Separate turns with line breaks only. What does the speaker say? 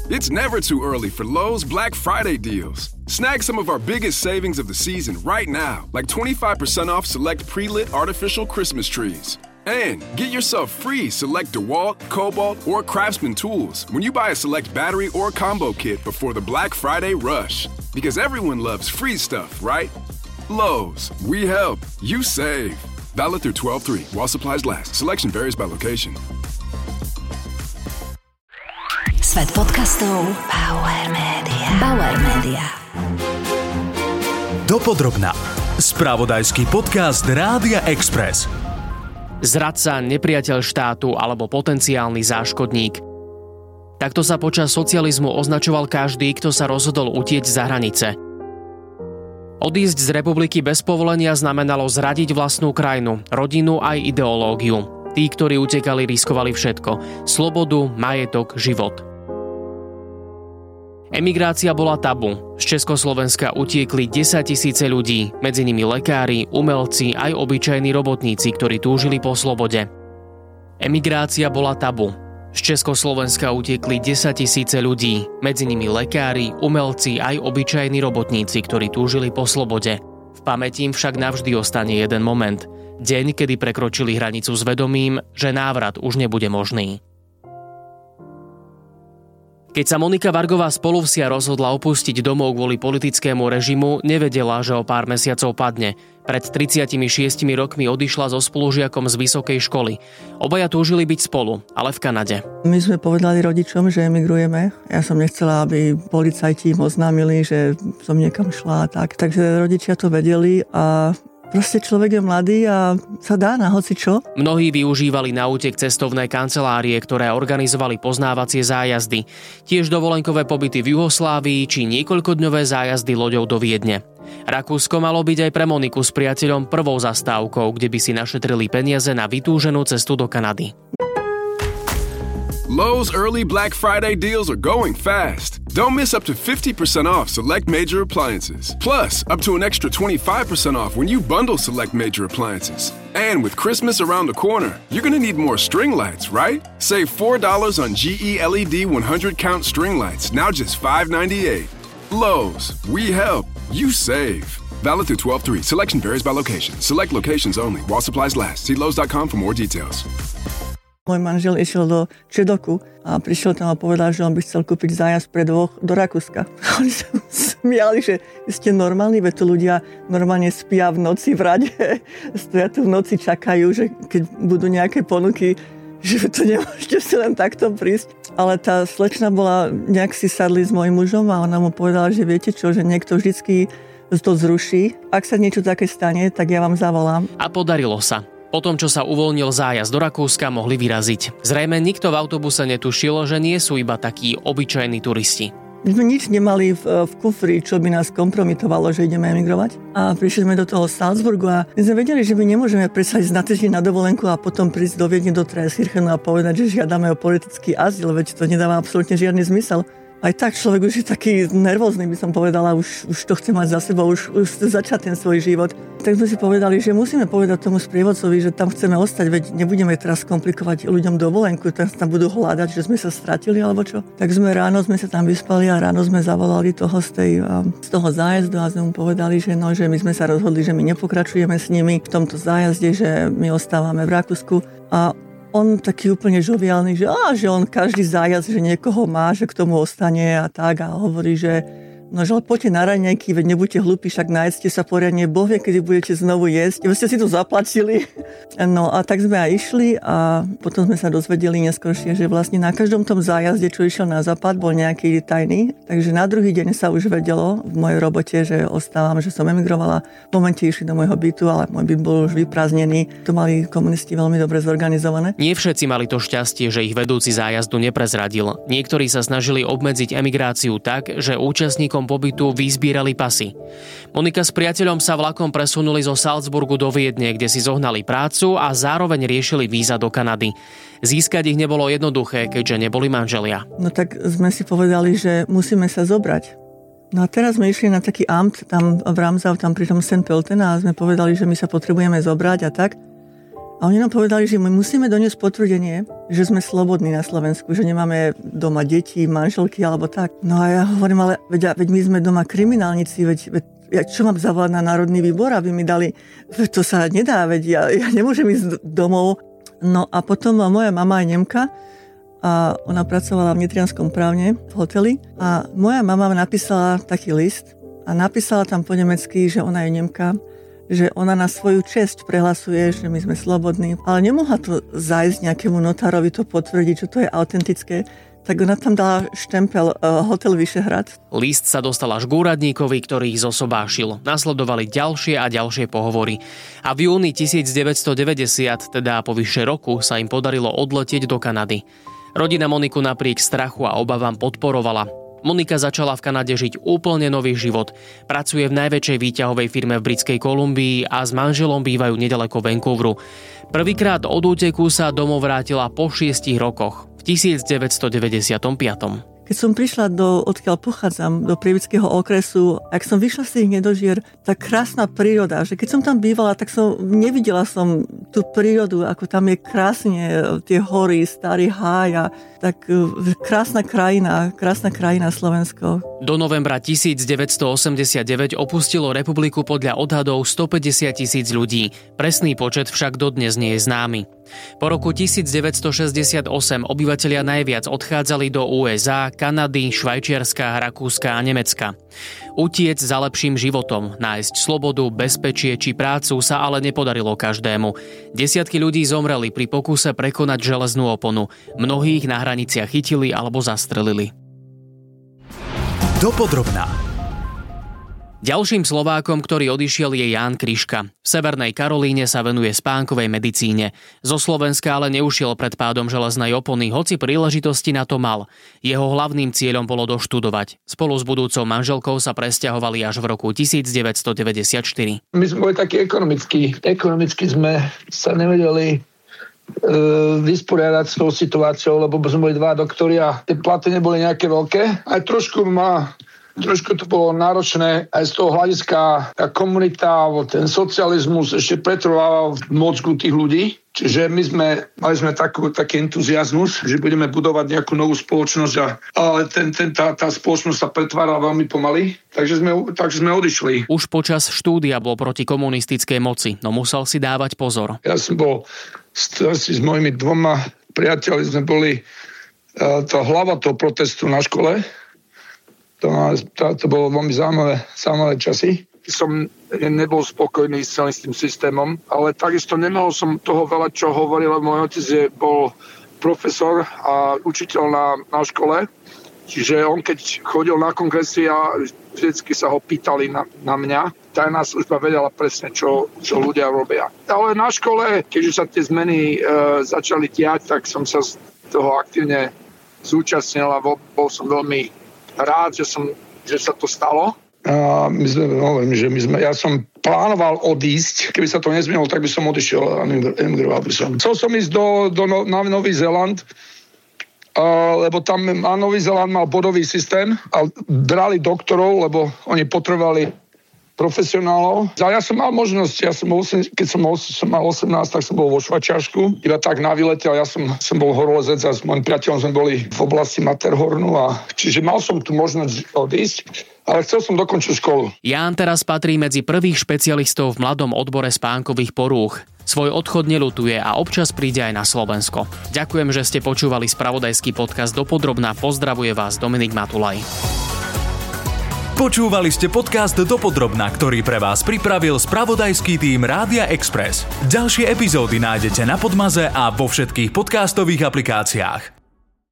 It's never too early for Lowe's Black Friday deals. Snag some of our biggest savings of the season right now, like 25% off select pre-lit artificial Christmas trees. And get yourself free select DeWalt, Cobalt, or Craftsman tools when you buy a select battery or combo kit before the Black Friday rush. Because everyone loves free stuff, right? Lowe's, we help, you save. Valid through 12/3 while supplies last. Selection varies by location.
Svet podcastov Bauer Media. Bauer Media.
Dopodrobná. Spravodajský podcast Rádia Express.
Zradca, nepriateľ štátu alebo potenciálny záškodník. Takto sa počas socializmu označoval každý, kto sa rozhodol utiecť za hranice. Odísť z republiky bez povolenia znamenalo zradiť vlastnú krajinu, rodinu aj ideológiu. Tí, ktorí utekali, riskovali všetko. Slobodu, majetok, život. Emigrácia bola tabu. Z Československa utiekli 10 000 ľudí, medzi nimi lekári, umelci aj obyčajní robotníci, ktorí túžili po slobode. Emigrácia bola tabu. Z Československa utiekli 10 000 ľudí, medzi nimi lekári, umelci aj obyčajní robotníci, ktorí túžili po slobode. V pamäti im však navždy ostane jeden moment. Deň, kedy prekročili hranicu s vedomím, že návrat už nebude možný. Keď sa Monika Vargová z Polovsia rozhodla opustiť domov kvôli politickému režimu, nevedela, že o pár mesiacov padne. Pred 36 rokmi odišla so spolužiakom z vysokej školy. Obaja túžili byť spolu, ale v Kanade.
My sme povedali rodičom, že emigrujeme. Ja som nechcela, aby policajti im oznámili, že som niekam šla a tak. Takže rodičia to vedeli a proste človek je mladý a sa dá na hocičo.
Mnohí využívali na útek cestovné kancelárie, ktoré organizovali poznávacie zájazdy. Tiež dovolenkové pobyty v Juhoslávii či niekoľkodňové zájazdy loďou do Viedne. Rakúsko malo byť aj pre Moniku s priateľom prvou zastávkou, kde by si našetrili peniaze na vytúženú cestu do Kanady.
Lowe's early Black Friday deals are going fast. Don't miss up to 50% off select major appliances. Plus, up to an extra 25% off when you bundle select major appliances. And with Christmas around the corner, you're gonna need more string lights, right? Save $4 on GE LED 100-count string lights, now just $5.98. Lowe's, we help, you save. Valid through 12/3. Selection varies by location. Select locations only while supplies last. See Lowe's.com for more details.
Môj manžel išiel do Čedoku a prišiel tam a povedal, že on by chcel kúpiť zájazd pre dvoch do Rakúska. Oni sa smiali, že vy ste normálni, veď tu ľudia normálne spia v noci v rade. Stoja tu v noci, čakajú, že keď budú nejaké ponuky, že to nemôžete si len takto prísť. Ale tá slečna bola, nejak si sadli s mojím mužom a ona mu povedala, že viete čo, že niekto vždycky to zruší. Ak sa niečo také stane, tak ja vám zavolám.
A podarilo sa. Po tom, čo sa uvoľnil zájazd do Rakúska, mohli vyraziť. Zrejme nikto v autobuse netušil, že nie sú iba takí obyčajní turisti.
My sme nič nemali v kufri, čo by nás kompromitovalo, že ideme emigrovať. A prišli sme do toho Salzburgu a my sme vedeli, že my nemôžeme presať na týždeň na dovolenku a potom prísť do Viedne do Traiskirchenu a povedať, že žiadame o politický azyl, veď to nedáva absolútne žiadny zmysel. Aj tak človek už je taký nervózny, by som povedala, už to chce mať za sebou, už chce začať ten svoj život. Tak sme si povedali, že musíme povedať tomu sprievodcovi, že tam chceme ostať, veď nebudeme teraz komplikovať ľuďom dovolenku, tam budú hľadať, že sme sa stratili alebo čo. Tak ráno sme sa tam vyspali a ráno sme zavolali toho z toho zájazdu a sme mu povedali, že že my sme sa rozhodli, že my nepokračujeme s nimi v tomto zájazde, že my ostávame v Rakúsku. A on taký úplne žoviálny, že on každý zájazd, že niekoho má, že k tomu ostane a tak a hovorí, že ale poďte na raňajky, veď nebuďte hlúpi, však nájedzte sa poriadne, Boh vie, kedy budete znovu jesť. Vy ste si to zaplatili. No a tak sme aj išli a potom sme sa dozvedeli neskôršie, že vlastne na každom tom zájazde, čo išiel na západ, bol nejaký tajný. Takže na druhý deň sa už vedelo v mojej robote, že ostávam, že som emigrovala. V momente išli do môjho bytu, ale môj byt bol už vyprázdnený. To mali komunisti veľmi dobre zorganizované.
Nie všetci mali to šťastie, že ich vedúci zájazdu neprezradil. Niektorí sa snažili obmedziť emigráciu tak, že účastníkom pobytu vyzbierali pasy. Monika s priateľom sa vlakom presunuli zo Salzburgu do Viedne, kde si zohnali prácu a zároveň riešili víza do Kanady. Získať ich nebolo jednoduché, keďže neboli manželia.
No tak sme si povedali, že musíme sa zobrať. No a teraz sme išli na taký amt tam v Ramsau, tam pri tom St. Pölten a sme povedali, že my sa potrebujeme zobrať a tak. A oni nám povedali, že my musíme doniesť potvrdenie, že sme slobodní na Slovensku, že nemáme doma deti, manželky alebo tak. No a ja hovorím, ale veď my sme doma kriminálnici, veď ja čo mám zavolať na Národný výbor, aby mi dali, to sa nedá, veď ja nemôžem ísť domov. No a potom moja mama je Nemka a ona pracovala v nitrianskom právne v hoteli a moja mama napísala taký list a napísala tam po nemecky, že ona je Nemka, že ona na svoju česť prehlasuje, že my sme slobodní, ale nemohla to zájsť nejakému notárovi to potvrdiť, že to je autentické, tak ona tam dala štempel Hotel Vyšehrad.
List sa dostal až k úradníkovi, ktorý ich zosobášil. Nasledovali ďalšie a ďalšie pohovory. A v júni 1990, teda po vyše roku, sa im podarilo odletieť do Kanady. Rodina Moniku napriek strachu a obavám podporovala. Monika začala v Kanade žiť úplne nový život. Pracuje v najväčšej výťahovej firme v Britskej Kolumbii a s manželom bývajú nedaleko Vancouveru. Prvýkrát od úteku sa domov vrátila po 6 rokoch, v 1995.
Keď som prišla odkiaľ pochádzam, do Prievidského okresu, ak som vyšla z tých nedožier, tak krásna príroda, že keď som tam bývala, tak nevidela som tú prírodu, ako tam je krásne, tie hory, starý háj a tak krásna krajina Slovensko.
Do novembra 1989 opustilo republiku podľa odhadov 150,000 ľudí. Presný počet však dodnes nie je známy. Po roku 1968 obyvatelia najviac odchádzali do USA, Kanady, Švajčiarska, Rakúska a Nemecka. Utiec za lepším životom, nájsť slobodu, bezpečie či prácu sa ale nepodarilo každému. Desiatky ľudí zomreli pri pokuse prekonať železnú oponu. Mnohých na hraniciach chytili alebo zastrelili.
Dopodrobná.
Ďalším Slovákom, ktorý odišiel, je Ján Kryška. V Severnej Karolíne sa venuje spánkovej medicíne. Zo Slovenska ale neušiel pred pádom železnej opony, hoci príležitosti na to mal. Jeho hlavným cieľom bolo doštudovať. Spolu s budúcou manželkou sa presťahovali až v roku 1994.
My sme boli takí ekonomicky. Ekonomicky sme sa nevedeli vysporiadať s tou situáciou, lebo sme boli dva doktori a tie platy neboli nejaké veľké. Aj trošku to bolo náročné aj z toho hľadiska tá komunita, ten socializmus ešte pretrvával v mozgu tých ľudí. Čiže mali sme taký entuziasmus, že budeme budovať nejakú novú spoločnosť, ale tá spoločnosť sa pretvára veľmi pomaly, takže sme odišli.
Už počas štúdia bol proti komunistickej moci, no musel si dávať pozor.
Ja som bol s mojimi dvoma priateľmi, sme boli tá hlava toho protestu na škole. To bolo veľmi zaujímavé časy. Som nebol spokojný s celým tým systémom, ale takisto nemohol som toho veľa, čo hovoril. Môj otec bol profesor a učiteľ na škole. Čiže on, keď chodil na kongresy a vždycky sa ho pýtali na mňa, tajná služba vedela presne, čo ľudia robia. Ale na škole, keďže sa tie zmeny začali diať, tak som sa z toho aktívne zúčastnil a bol som veľmi rád, že sa to stalo. Ja som plánoval odísť. Keby sa to nezmenilo, tak by som odišiel a emigroval by som. Chcel som ísť na Nový Zéland, lebo tam Nový Zéland mal bodový systém a brali doktorov, lebo oni potrebovali profesionálov. Ja som mal možnosť, keď som mal 18, tak som bol vo Švajčiarsku, iba tak na výlete, ale ja som bol horolezec a s mojim priateľom sme boli v oblasti Matterhornu a čiže mal som tu možnosť odísť, ale chcel som dokončiť školu.
Ján teraz patrí medzi prvých špecialistov v mladom odbore spánkových porúch. Svoj odchod neľutuje a občas príde aj na Slovensko. Ďakujem, že ste počúvali spravodajský podcast Dopodrobná. Pozdravuje vás Dominik Matulaj.
Počúvali ste podcast Dopodrobná, ktorý pre vás pripravil spravodajský tím Rádia Express. Ďalšie epizódy nájdete na Podmaze a vo všetkých podcastových aplikáciách.